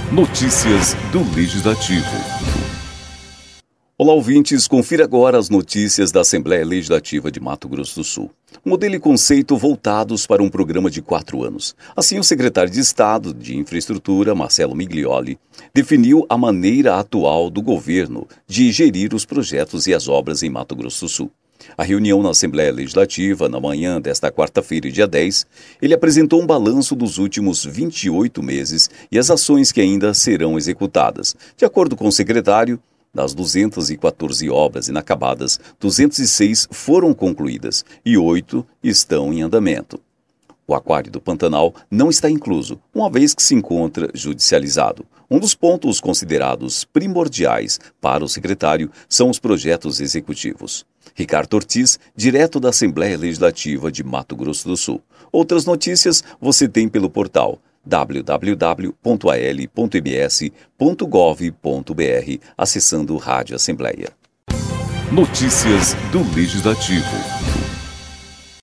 Notícias do Legislativo. Olá, ouvintes. Confira agora as notícias da Assembleia Legislativa de Mato Grosso do Sul. Modelo e conceito voltados para um programa de 4 anos. Assim, o secretário de Estado de Infraestrutura, Marcelo Miglioli, definiu a maneira atual do governo de gerir os projetos e as obras em Mato Grosso do Sul. A reunião na Assembleia Legislativa, na manhã desta quarta-feira, dia 10, ele apresentou um balanço dos últimos 28 meses e as ações que ainda serão executadas. De acordo com o secretário, das 214 obras inacabadas, 206 foram concluídas e 8 estão em andamento. O Aquário do Pantanal não está incluso, uma vez que se encontra judicializado. Um dos pontos considerados primordiais para o secretário são os projetos executivos. Ricardo Ortiz, direto da Assembleia Legislativa de Mato Grosso do Sul. Outras notícias você tem pelo portal www.al.ms.gov.br, acessando Rádio Assembleia. Notícias do Legislativo.